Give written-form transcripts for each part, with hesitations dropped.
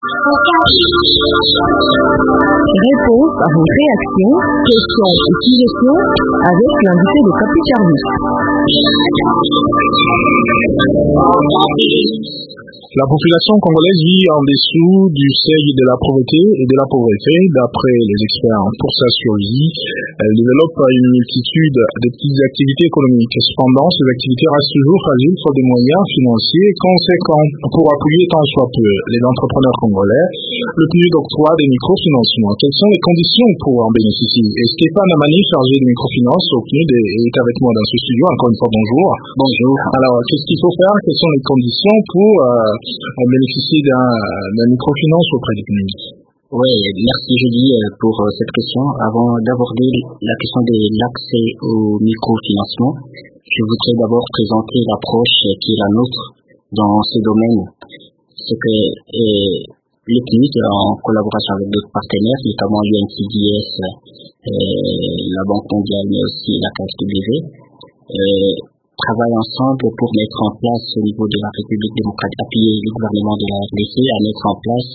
Réponse à vos réactions, questions et suggestions avec l'invité de Capicarvis. La population congolaise vit en dessous du seuil de la pauvreté et de la pauvreté. D'après les experts pour sa survie, elle développe une multitude de petites activités économiques. Cependant, ces activités restent toujours fragiles faute de moyens financiers conséquents pour appuyer tant soit peu les entrepreneurs congolais. Le PNUD octroie des microfinancements. Quelles sont les conditions pour en bénéficier? Et Stéphane Amani, chargé de microfinance au PNUD, est avec moi dans ce studio. Encore une fois, bonjour. Bonjour. Alors, qu'est-ce qu'il faut faire? Quelles sont les conditions pour bénéficier d'un microfinance auprès du PNUD? Oui, merci Julie pour cette question. Avant d'aborder la question de l'accès au microfinancement, je voudrais d'abord présenter l'approche qui est la nôtre dans ce domaine. C'est que le PNUD, en collaboration avec d'autres partenaires, notamment l'UNCDS, la Banque mondiale, mais aussi la KfW, travaillent ensemble pour mettre en place au niveau de la République démocratique, appuyer le gouvernement de la RDC à mettre en place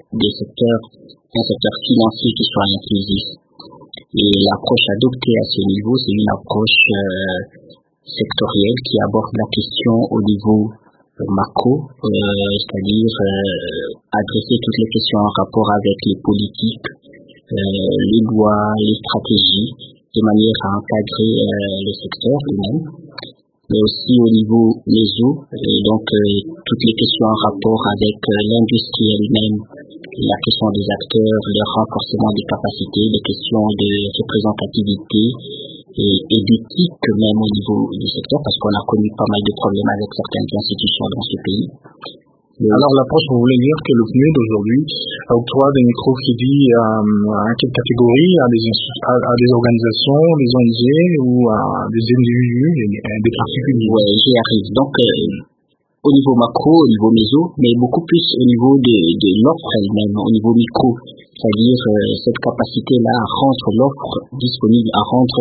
un secteur financier qui soit inclusif. Et l'approche adoptée à ce niveau, c'est une approche sectorielle qui aborde la question au niveau macro, c'est-à-dire adresser toutes les questions en rapport avec les politiques, les lois, les stratégies, de manière à encadrer le secteur lui-même, mais aussi au niveau méso, et donc toutes les questions en rapport avec l'industrie elle-même, la question des acteurs, le renforcement des capacités, les questions de représentativité et d'éthique même au niveau du secteur, parce qu'on a connu pas mal de problèmes avec certaines institutions dans ce pays. Alors, l'approche, vous voulez dire que le PNUD aujourd'hui octroie des microcrédits à quelle catégorie? À des organisations, des ONG ou à des individus et des particuliers? Oui, j'y arrive. Donc, au niveau macro, au niveau méso, mais beaucoup plus au niveau de l'offre elle-même, au niveau micro. C'est-à-dire cette capacité-là à rendre l'offre disponible, à rendre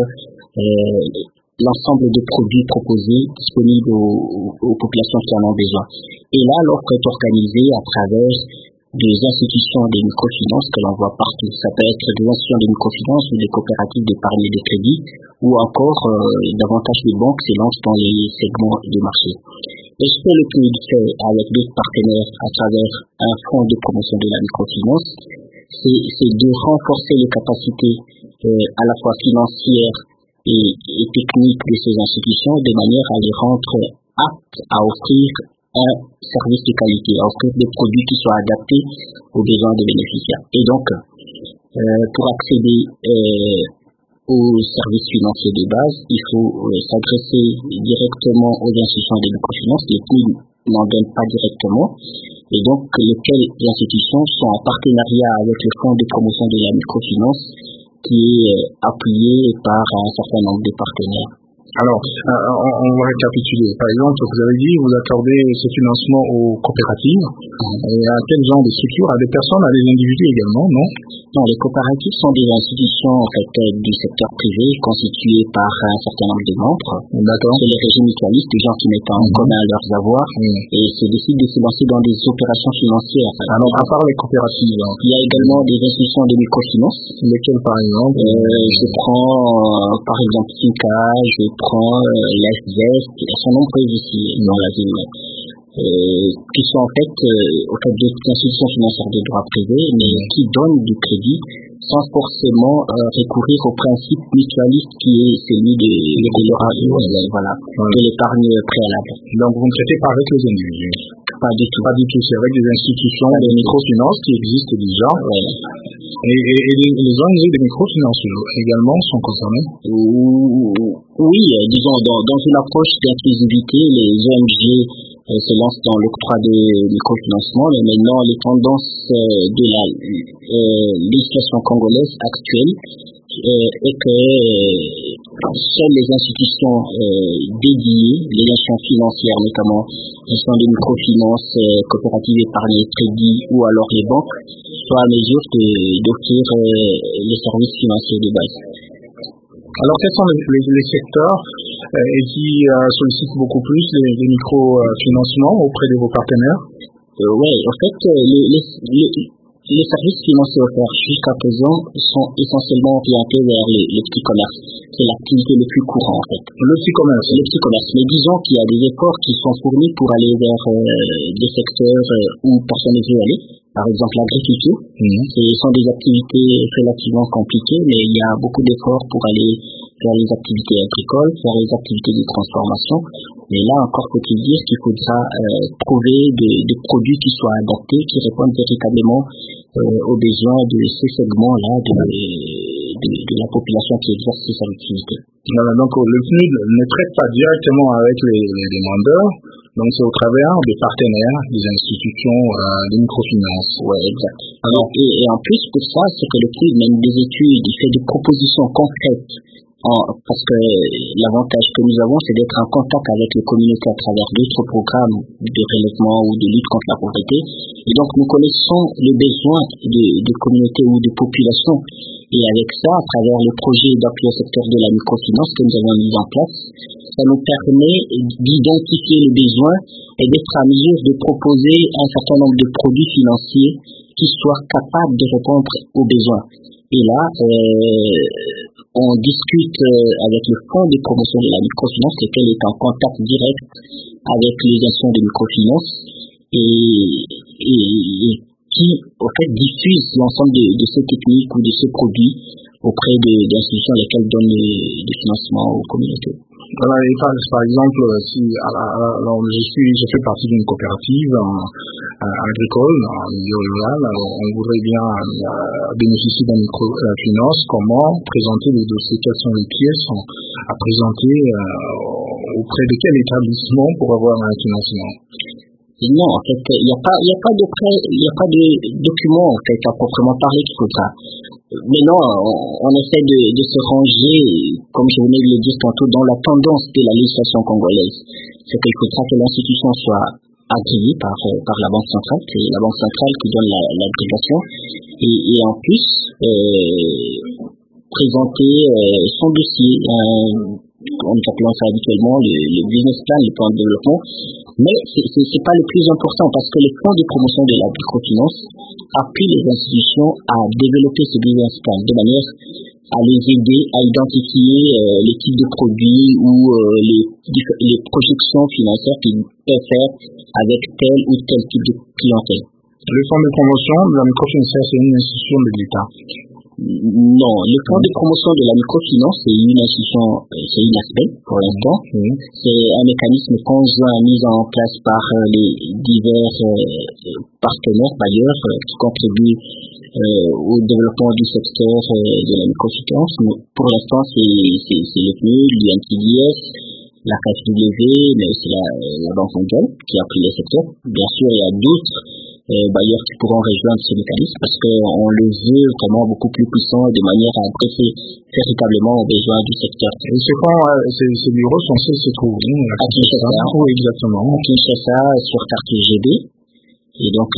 l'ensemble des produits proposés disponibles aux populations qui en ont besoin. Et là, l'offre est organisée à travers des institutions de microfinance que l'on voit partout. Ça peut être des institutions de microfinance ou des coopératives d'épargne et de crédit, ou encore davantage des banques s'élancent dans les segments de marché. Et ce que le PNUD fait avec d'autres partenaires à travers un fonds de promotion de la microfinance, c'est de renforcer les capacités à la fois financières et techniques de ces institutions de manière à les rendre aptes à offrir un service de qualité, à offrir des produits qui soient adaptés aux besoins des bénéficiaires. Et donc, pour accéder aux services financiers de base, il faut s'adresser directement aux institutions de microfinance. Les PNUD n'en donnent pas directement. Et donc, lesquelles institutions sont en partenariat avec le fonds de promotion de la microfinance qui est appuyé par un certain nombre de partenaires. Alors, on va récapituler. Par exemple, vous avez dit, vous accordez ce financement aux coopératives. Et à quel genre de structure? À des personnes, à des individus également, non? Non, les coopératives sont des institutions en fait du secteur privé constituées par un certain nombre de membres. D'accord. C'est les régimes mutualistes, des gens qui mettent en commun leurs avoirs et se décident de se lancer dans des opérations financières. Alors, à part les coopératives, il y a également des institutions de microfinance. Lesquelles, par exemple? Je prends par exemple SICA, je prends l'ASVEST, elles sont nombreuses ici dans la ville. Qui sont en fait des institutions financières de droit privé, mais qui donnent du crédit sans forcément recourir au principe mutualiste qui est celui de l'épargne préalable. Donc vous ne traitez pas avec les individus? Pas du tout. Pas du tout, c'est avec des institutions de microfinance qui existent déjà. Ouais. Et les ONG de microfinance également sont concernés? Oui, disons, dans une approche d'inclusivité, les ONG se lancent dans l'octroi de microfinancement, mais maintenant les tendances de la législation congolaise actuelle est que seules les institutions dédiées, les institutions financières notamment, institutions de microfinance, coopératives épargne et crédit ou alors les banques, soient à mesure d'offrir les services financiers de base. Alors, quels sont les secteurs qui sollicitent beaucoup plus les microfinancements auprès de vos partenaires? Ouais, en fait, les services financiers offerts jusqu'à présent sont essentiellement orientés vers le petit commerce. C'est l'activité le plus courant, en fait. Le petit commerce. Le petit commerce. Mais disons qu'il y a des efforts qui sont fournis pour aller vers des secteurs où personne ne veut aller. Par exemple, l'agriculture. Ce sont des activités relativement compliquées, mais il y a beaucoup d'efforts pour aller vers les activités agricoles, vers les activités de transformation. Mais là, encore faut-il dire qu'il faudra trouver des produits qui soient adaptés, qui répondent véritablement aux besoins de ces segments-là de la population qui exerce ces activités. Voilà, donc le PNUD ne traite pas directement avec les demandeurs, donc c'est au travers des partenaires, des institutions, des microfinances. Ouais, exact. Alors, et en plus pour ça, c'est que le PNUD mène des études, il fait des propositions concrètes. Parce que l'avantage que nous avons, c'est d'être en contact avec les communautés à travers d'autres programmes de relèvement ou de lutte contre la pauvreté. Et donc, nous connaissons les besoins des communautés ou des populations. Et avec ça, à travers le projet d'appui au secteur de la microfinance que nous avons mis en place, ça nous permet d'identifier les besoins et d'être à mesure de proposer un certain nombre de produits financiers qui soient capables de répondre aux besoins. Et là, on discute avec le Fonds de promotion de la microfinance, lequel est en contact direct avec les institutions de microfinance et qui, en fait, diffuse l'ensemble de ces techniques ou de ces produits auprès d'institutions lesquelles donnent des financements aux communautés. Voilà, et par exemple, si alors je fais partie d'une coopérative agricole en milieu rural, alors on voudrait bien bénéficier d'un microfinance. Comment présenter les dossiers? Quelles sont les pièces à présenter auprès de quel établissement pour avoir un financement? Non, en fait, il n'y a pas de document, en fait, à proprement parler qu'il faudra. Mais non, on essaie de se ranger, comme je venais de le dire tantôt, dans la tendance de la législation congolaise. C'est qu'il faudra que l'institution soit agréée par la Banque centrale. C'est la Banque centrale qui donne l'agrégation. Et en plus, présenter son dossier, on appelle ça habituellement le business plan, le plan de développement. Mais c'est pas le plus important parce que le plan de promotion de la microfinance appuie les institutions à développer ce business plan de manière à les aider à identifier les types de produits ou les projections financières qu'ils peuvent faire avec tel ou tel type de clientèle. Le fonds de promotion de la microfinance, c'est une institution de l'État. Non, le fonds de promotion de la microfinance, c'est une institution, c'est une aspect pour l'instant. C'est un mécanisme conjoint mis en place par les divers partenaires bailleurs qui contribuent au développement du secteur de la microfinance. Mais pour l'instant, c'est le PNUD, l'UNTDS, la KfW, mais aussi la Banque mondiale qui a pris le secteur. Bien sûr, il y a d'autres bailleurs qui pourront rejoindre ce mécanisme parce qu'on le veut vraiment beaucoup plus puissant de manière à adresser véritablement aux besoins du secteur. Et ces bureaux sont censés se trouver à Kinshasa. Oui, exactement. À Kinshasa, sur quartier GB. Et donc,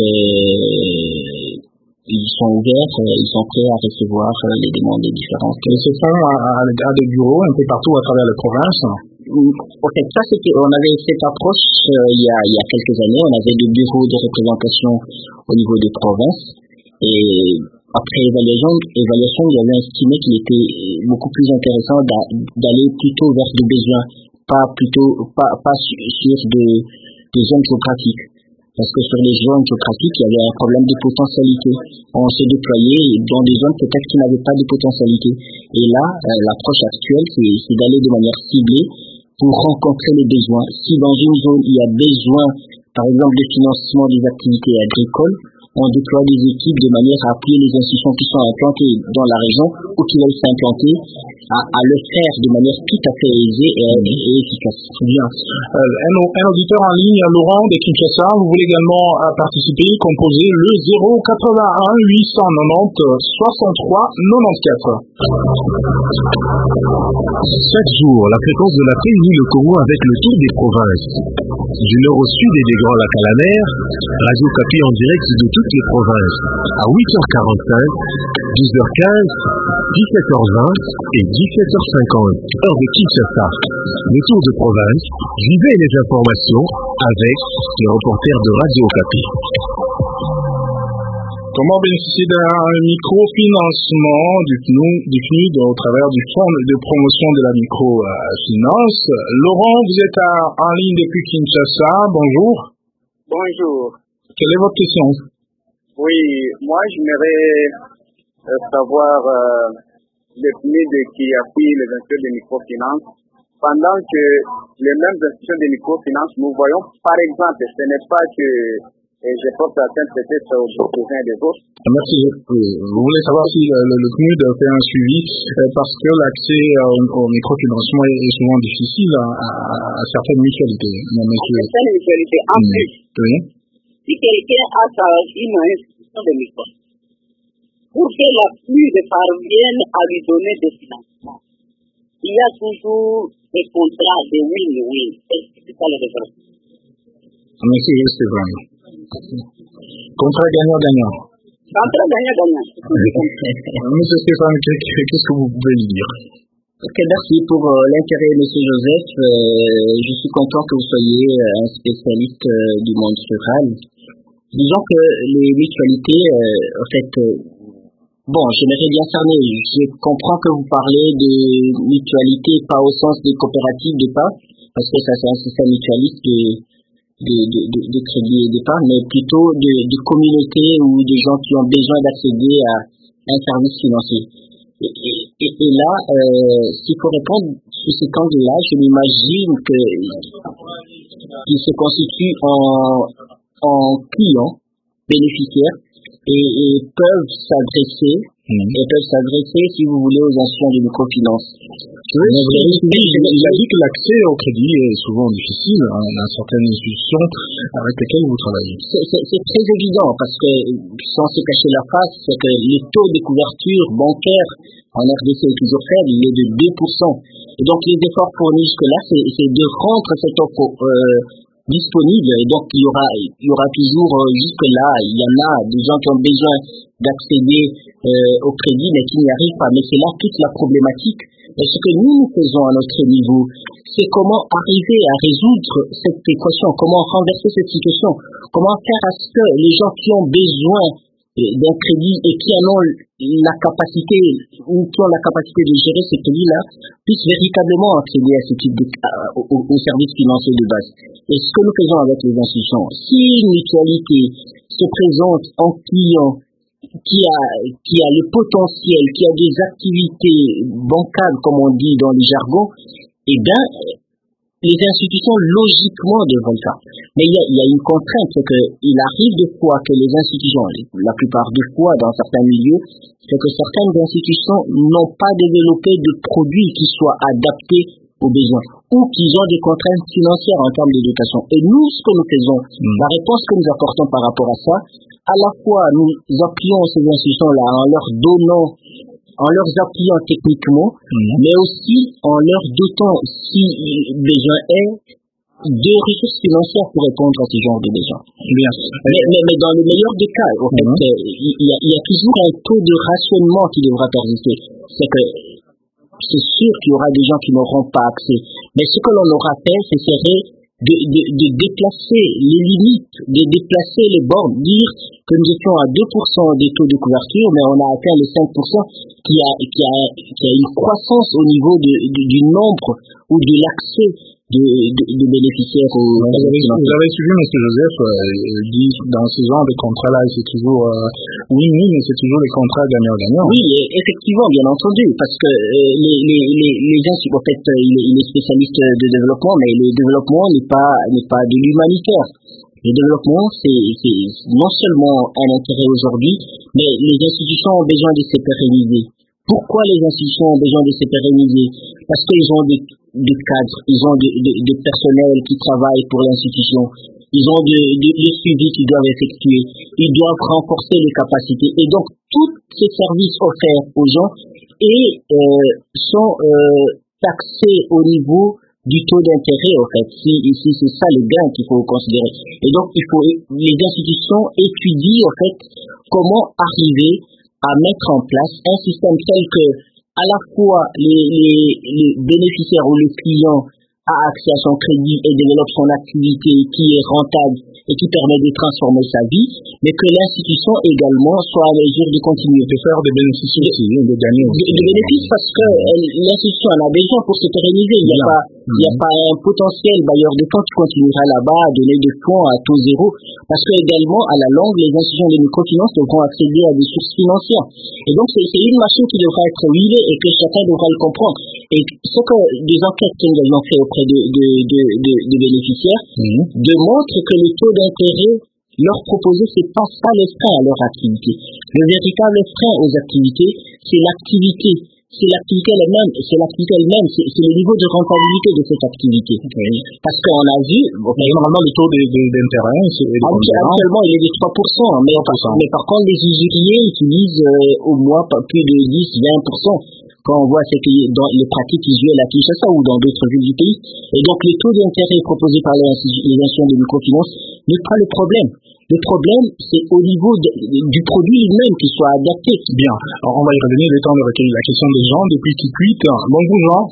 ils sont ouverts, ils sont prêts à recevoir les demandes des différentes. Et ce fonds a des bureaux un peu partout à travers les provinces. En fait, ça on avait cette approche il y a quelques années. On avait des bureaux de représentation au niveau des provinces. Et après évaluation, il y avait estimé qu'il était beaucoup plus intéressant d'aller plutôt vers des besoins, pas sur des zones géographiques. Parce que sur les zones géographiques, il y avait un problème de potentialité. On se déployait dans des zones peut-être qui n'avaient pas de potentialité. Et là, l'approche actuelle, c'est d'aller de manière ciblée pour rencontrer les besoins. Si dans une zone, il y a besoin, par exemple, de financement des activités agricoles, on déploie des équipes de manière à appuyer les institutions qui sont implantées dans la région ou qui veulent s'implanter à le faire de manière tout à fait aisée et efficace. Bien. Un auditeur en ligne, Laurent de Kinshasa, vous voulez également participer, composer le 081 890 63 94. Chaque jour, la fréquence de la paix unit le Congo avec le tour des provinces. Du nord au sud et des Grands Lacs à la mer, Radio Okapi en direct de toutes les provinces. À 8h45, 12h15, 17h20 et 17h50, heure de Kinshasa. Le tour de province, vivez les informations avec les reporters de Radio Okapi. Comment bénéficier d'un microfinancement du PNUD au travers du Fonds de promotion de la microfinance? Laurent, vous êtes en ligne depuis Kinshasa. Bonjour. Bonjour. Quelle est votre question? Oui, moi j'aimerais savoir le PNUD qui appuie les institutions de microfinance, pendant que les mêmes institutions de microfinance, nous voyons, par exemple, ce n'est pas que je porte atteinte peut-être aux besoins des autres. Merci. Vous voulez savoir si le PNUD fait un suivi parce que l'accès au microfinancement est souvent difficile à certaines mutualités. Certaines mutualités, en plus, oui. Si quelqu'un a une institution de micro, pour que la PNUD parvienne à lui donner des financements, il y a toujours des contrats de win-win. C'est ça le développement. Merci, c'est vrai. Contrat gagnant-gagnant. Contrat gagnant-gagnant. Monsieur Stéphane, qu'est-ce que vous pouvez lui dire? Ok, merci pour l'intérêt, Monsieur Joseph. Je suis content que vous soyez un spécialiste du monde rural. Disons que les mutualités, en fait, bon, j'aimerais bien cerner. Je comprends que vous parlez de mutualité, pas au sens des coopératives d'épargne, parce que ça c'est un système mutualiste de crédit et d'épargne, mais plutôt de communautés ou de gens qui ont besoin d'accéder à un service financier. Et là, s'il faut répondre sous cet angle-là, je m'imagine qu'ils se constituent en clients bénéficiaires et peuvent s'adresser, si vous voulez, aux institutions de microfinance. Il a dit que l'accès au crédit est souvent difficile dans certaines institutions avec lesquelles vous travaillez. C'est très évident parce que, sans se cacher la face, c'est que le taux de couverture bancaire en RDC est toujours faible, il est de 2%. Et donc les efforts fournis jusque-là, c'est de rendre cette offre disponible. Et donc il y aura toujours jusque-là, il y en a des gens qui ont besoin d'accéder au crédit mais qui n'y arrivent pas. Mais c'est là toute la problématique. Et ce que nous faisons à notre niveau, c'est comment arriver à résoudre cette équation, comment renverser cette situation, comment faire à ce que les gens qui ont besoin d'un crédit et qui en ont la capacité ou qui ont la capacité de gérer ce crédit-là puissent véritablement accéder à ce type aux services financiers de base. Et ce que nous faisons avec les institutions, si une mutualité se présente en client qui a le potentiel, qui a des activités bancaires, comme on dit dans le jargon, eh bien, les institutions, logiquement, devraient le faire. Mais il y a une contrainte, c'est qu'il arrive des fois que les institutions, la plupart des fois, dans certains milieux, c'est que certaines institutions n'ont pas développé de produits qui soient adaptés aux besoins, ou qu'ils ont des contraintes financières en termes de dotation. Et nous, ce que nous faisons, la réponse que nous apportons par rapport à ça, à la fois, nous appuyons ces institutions-là en leur appuyant techniquement, mais aussi en leur dotant, si besoin est, de ressources financières pour répondre à ce genre de besoins. Mais dans le meilleur des cas, en fait, il y a toujours un taux de rationnement qui devra persister. C'est sûr qu'il y aura des gens qui n'auront pas accès. Mais ce que l'on aura fait, ce serait de déplacer les limites, de déplacer les bornes, dire que nous étions à 2% des taux de couverture, mais on a atteint les 5% qui a une croissance au niveau du nombre ou de l'accès de bénéficiaires aux Vous avez suivi, M. Joseph, dit dans ce genre de contrats-là, c'est toujours oui, mais c'est toujours les contrats gagnant-gagnant. Oui, effectivement, bien entendu, parce que les gens, en fait, il est spécialiste de développement, mais le développement n'est pas de l'humanitaire. Le développement, c'est non seulement un intérêt aujourd'hui, mais les institutions ont besoin de se pérenniser. Pourquoi les institutions ont besoin de se pérenniser? Parce qu'ils ont des cadres, ils ont des personnels qui travaillent pour l'institution. ils ont des suivis qu'ils doivent effectuer, ils doivent renforcer les capacités. Et donc, tous ces services offerts aux gens sont taxés au niveau du taux d'intérêt, en fait. Ici, c'est ça le gain qu'il faut considérer. Et donc, les institutions étudient, en fait, comment arriver à mettre en place un système tel que, à la fois, les bénéficiaires ou les clients a accès à son crédit et développe son activité qui est rentable et qui permet de transformer sa vie, mais que l'institution également soit à mesure de continuer. De faire des bénéfices aussi, de gagner aussi. Des bénéfices parce que l'institution en a besoin pour se pérenniser. Il n'y a pas un potentiel bailleur de fonds qui continuera là-bas à donner des fonds à taux zéro, parce que également, à la longue, les institutions de microfinance devront accéder à des sources financières. Et donc, c'est une machine qui devra être huilée et que chacun devra le comprendre. Et ce que des enquêtes que nous avons fait auprès de bénéficiaires démontrent que le taux d'intérêt leur proposé, c'est pas ça le frein à leur activité. Le véritable frein aux activités, c'est l'activité. C'est l'activité elle-même, c'est le niveau de rentabilité de cette activité. Okay. Parce qu'on a vu, normalement le taux d'intérêt, actuellement il est de 3%, mais par contre les usuriers utilisent au mois plus de 10-20%. Quand on voit dans les pratiques usuelles à Kinshasa ou dans d'autres villes du pays. Et donc, les taux d'intérêt proposés par les institutions de microfinance n'est pas le problème. Le problème, c'est au niveau du produit lui-même qui soit adapté. Bien. Alors, on va y revenir le temps de recueillir la question des gens depuis Kikwit. Bonjour Jean.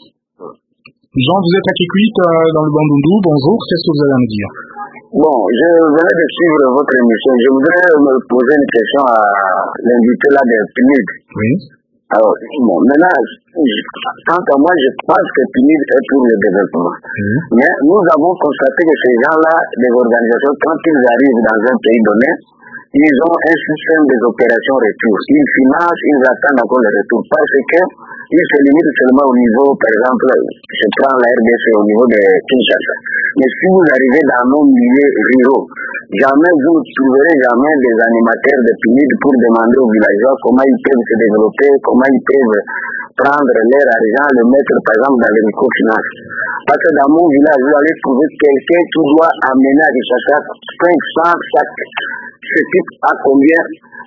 Jean, vous êtes à Kikwit dans le Bandundu. Bonjour, qu'est-ce que vous avez à me dire? Bon, je venais de suivre votre émission. Je voudrais me poser une question à l'invité là de PNUD. Oui. Alors, bon, maintenant, quant à moi, je pense que PNUD est pour le développement. Mais nous avons constaté que ces gens-là, les organisations, quand ils arrivent dans un pays donné, ils ont un système des opérations retour. Ils financent, ils attendent encore le retour. Parce que ils se limitent seulement au niveau, par exemple, je prends la RDC au niveau de Kinshasa. Mais si vous arrivez dans nos milieux ruraux, jamais vous ne trouverez jamais des animateurs de PNUD pour demander aux villageois comment ils peuvent se développer, comment ils peuvent prendre leur argent, le mettre par exemple dans les microfinances. Parce que dans mon village, vous allez trouver quelqu'un qui doit amener à Kinshasa 500 sacs. Ce type a combien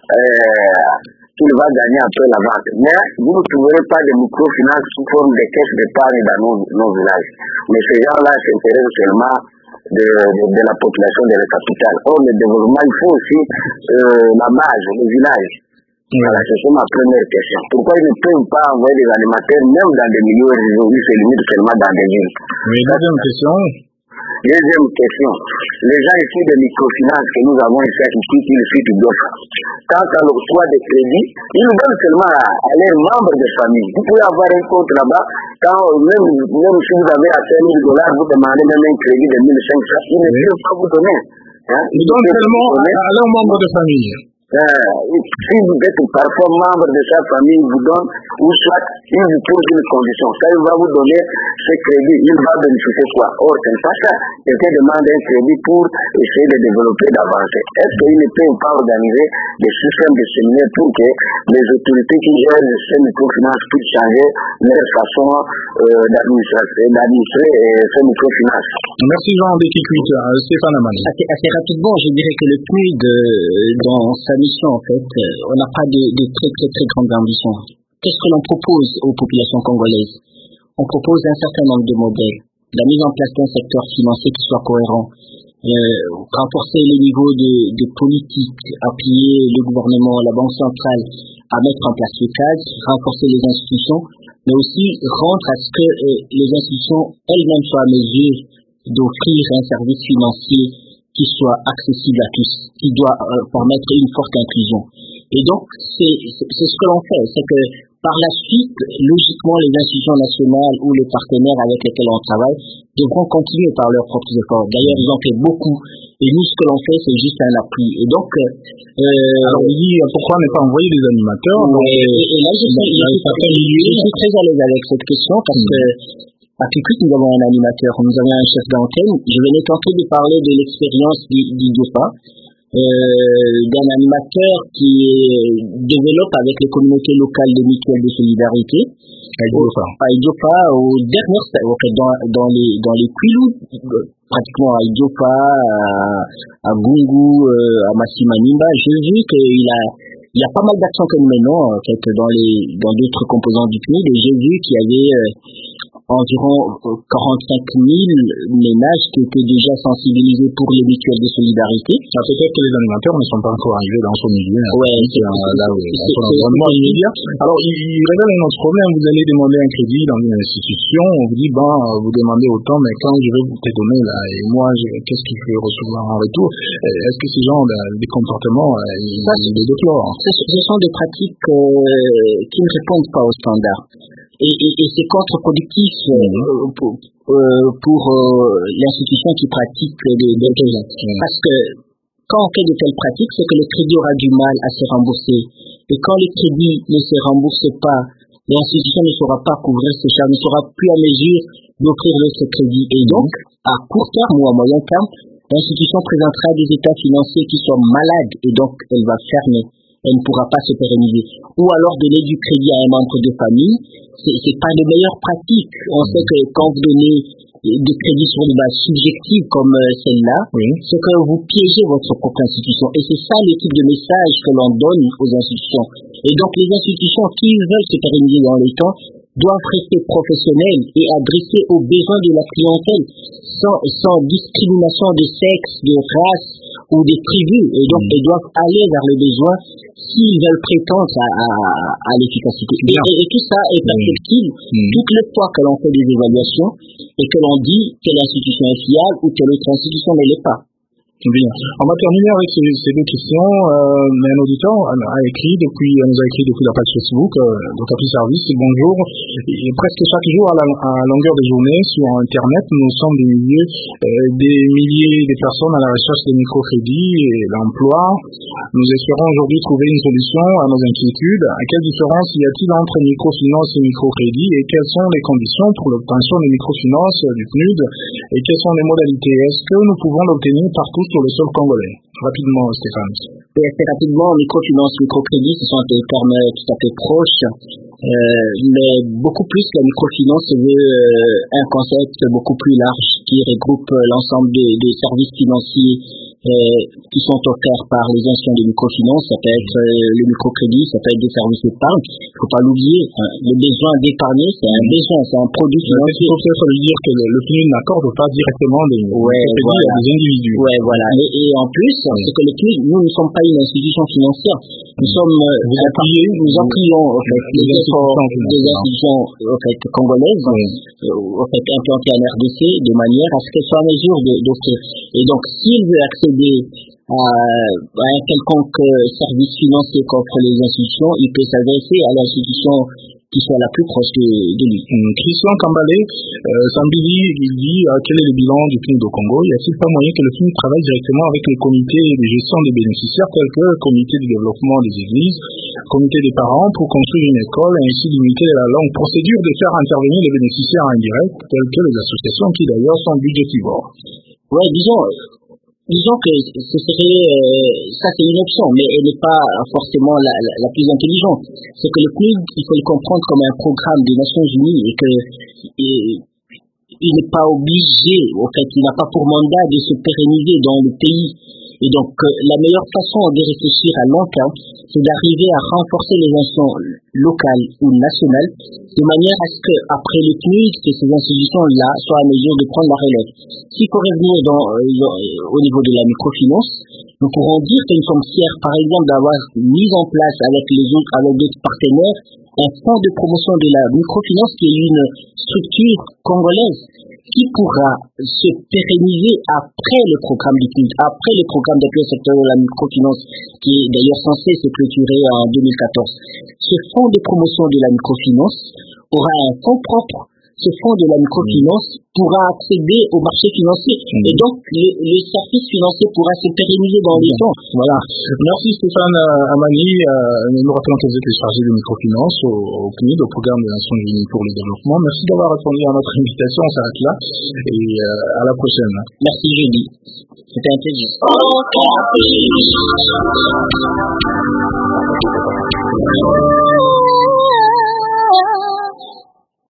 qu'il va gagner après la vente. Mais vous ne trouverez pas de microfinances sous forme de caisses d'épargne dans nos villages. Mais ces gens-là s'intéressent seulement de la population de la capitale. Or, le développement, il faut aussi la marge, le village. Voilà, c'est ma première question. Pourquoi ils ne peuvent pas envoyer des animateurs, même dans des milieux ruraux, ils se limitent seulement dans des villes? Oui, deuxième question. Deuxième question. Les gens ici de microfinance que nous avons ici à Kikwit, ils suivent d'offres. Quant à l'octroi des crédits, ils nous donnent seulement à leurs membres de famille. Vous pouvez avoir un compte là-bas, même si vous avez à $5,000, vous demandez même un crédit de 1 500, ils ne peuvent pas vous donner. Ils donnent seulement à leurs membres de famille. Si vous êtes parfois membre de sa famille, vous donne, ou soit il vous pose une condition. Ça, il va vous donner ce crédit, il va bénéficier quoi? Or, c'est pas ça. Quelqu'un demande un crédit pour essayer de développer, d'avancer. Est-ce qu'il ne peut pas organiser des systèmes de séminaires pour que les autorités qui gèrent ces microfinances puissent changer leur façon d'administrer ces microfinances? Merci Jean de Kikwit. Stéphane Amani. Assez rapidement, je dirais que le PNUD, dans sa mission, en fait, on n'a pas de très très très grande ambition. Qu'est-ce que l'on propose aux populations congolaises? On propose un certain nombre de modèles. La mise en place d'un secteur financier qui soit cohérent, renforcer les niveaux de politique, appuyer le gouvernement, la Banque centrale à mettre en place le cadre, renforcer les institutions, mais aussi rendre à ce que les institutions elles-mêmes soient à mesure d'offrir un service financier qui soit accessible à tous, qui doit permettre une forte inclusion. Et donc, c'est ce que l'on fait, c'est que par la suite, logiquement, les institutions nationales ou les partenaires avec lesquels on travaille devront continuer par leurs propres efforts. D'ailleurs, ils ont fait beaucoup, et nous, ce que l'on fait, c'est juste un appui. Et donc, alors, il dit, pourquoi ne pas envoyer des animateurs? Et là, je suis très à l'aise avec cette question, parce que à Kikwit, nous avons un animateur, nous avons un chef d'antenne. Je venais tenter de parler de l'expérience du DIOPA. d'un animateur qui développe avec les communautés locales des mutuelles de solidarité. À Idiofa, aux dernières, en fait, dans les Kwilu, pratiquement à Idiofa, à Gungu, à Massimanimba, j'ai vu qu'il y a pas mal d'actions que nous menons, en fait, dans d'autres composants du PNUD, et j'ai vu qu'il y avait environ 45 000 ménages qui étaient déjà sensibilisés pour les mutuelles de solidarité. Peut-être que les animateurs ne sont pas encore arrivés dans son milieu. Ouais, c'est son environnement immédiat. Alors, il révèle un autre problème. Vous allez demander un crédit dans une institution, on vous dit, vous demandez autant, mais quand je vais vous te donner là, et moi, qu'est-ce qu'il faut recevoir en retour? Est-ce que ces gens, des comportements, ils les déplorent? Ce sont des pratiques qui ne répondent pas aux standards. Et c'est contre-productif pour l'institution qui pratique des choses. Parce que quand on fait de telles pratiques, c'est que le crédit aura du mal à se rembourser. Et quand le crédit ne se rembourse pas, l'institution ne saura pas couvrir ses charges, ne sera plus à mesure d'offrir d'autres crédits. Et donc, à court terme ou à moyen terme, l'institution présentera des états financiers qui sont malades et donc elle va fermer. Elle ne pourra pas se pérenniser. Ou alors donner du crédit à un membre de famille, c'est pas les meilleures pratiques. On sait que quand vous donnez des crédits sur des bases subjectives comme celle-là, c'est que vous piégez votre propre institution. Et c'est ça le type de message que l'on donne aux institutions. Et donc les institutions qui veulent se pérenniser dans le temps doivent rester professionnelles et adresser aux besoins de la clientèle sans discrimination de sexe, de race ou de tribu. Et donc elles doivent aller vers les besoins s'ils veulent prétendre à l'efficacité. Et tout ça est perfectible toutes les fois que l'on fait des évaluations et que l'on dit que l'institution est fiable ou que l'autre institution ne l'est pas. Bien. On va terminer avec ces deux questions. Un auditeur nous a écrit depuis la page Facebook de Capi Service. Bonjour. Et presque chaque jour à longueur de journée sur Internet, nous sommes des milliers de personnes à la recherche de microcrédits et l'emploi. Nous espérons aujourd'hui trouver une solution à nos inquiétudes. Quelle différence y a-t-il entre microfinance et microcrédit et quelles sont les conditions pour l'obtention de microfinance du PNUD et quelles sont les modalités? Est-ce que nous pouvons l'obtenir partout sur le sol congolais? Rapidement, Stéphane. Assez rapidement, microfinance, microcrédit, ce sont des termes tout à fait proches, mais beaucoup plus la microfinance veut un concept beaucoup plus large qui regroupe l'ensemble des services financiers qui sont offerts par les institutions de microfinance. Ça peut être le microcrédit, ça peut être des services d'épargne. Il ne faut pas l'oublier. Le besoin d'épargner, c'est un besoin, c'est un produit financier. Il faut peut-être dire que le PNUD n'accorde pas directement des crédits à des individus. Voilà. Et en plus, c'est que le PNUD, nous ne sommes pas une institution financière. Nous sommes, nous appuyons en fait, les efforts des institutions en fait, congolaises, en fait, implantées en RDC, de manière à ce qu'elles soient en mesure d'offrir. Et donc, s'il veut accéder à un quelconque service financier qu'offrent les institutions, il peut s'adresser à l'institution qui soit la plus proche de lui. Christian Kambale, Sambili, il dit quel est le bilan du PNUD au Congo? Y a-t-il pas moyen que le PNUD travaille directement avec les comités de gestion des bénéficiaires tels que le comité de développement des églises, comité des parents pour construire une école et ainsi limiter la longue procédure de faire intervenir les bénéficiaires indirects tels que les associations qui d'ailleurs sont budgétivores? Ouais, disons que ce serait, ça c'est une option, mais elle n'est pas forcément la plus intelligente. C'est que le PNUD, il faut le comprendre comme un programme des Nations Unies et que il n'est pas obligé, en fait, il n'a pas pour mandat de se pérenniser dans le pays. Et donc, la meilleure façon de réfléchir à long terme, c'est d'arriver à renforcer les institutions locales ou nationales, de manière à ce que, après le PNUD, que ces institutions-là soient à mesure de prendre la relève. S'il faut revenir au niveau de la microfinance, nous pourrons dire que nous sommes fiers, par exemple, d'avoir mis en place avec d'autres partenaires, un fonds de promotion de la microfinance qui est une structure congolaise qui pourra se pérenniser après le programme du PNUD, après le programme d'appui au secteur de la microfinance, qui est d'ailleurs censé se clôturer en 2014. Ce fonds de promotion de la microfinance aura un fonds propre ce fonds de la microfinance pourra accéder au marché financier. Et donc, le service financier pourra se pérenniser dans les temps. Voilà. Merci Stéphane Amani. Nous rappelons que vous êtes chargé de microfinance au PNUD, au Programme des Nations Unies pour le développement. Merci d'avoir répondu à notre invitation. On s'arrête là. Et à la prochaine. Merci, Julie. C'était un plaisir.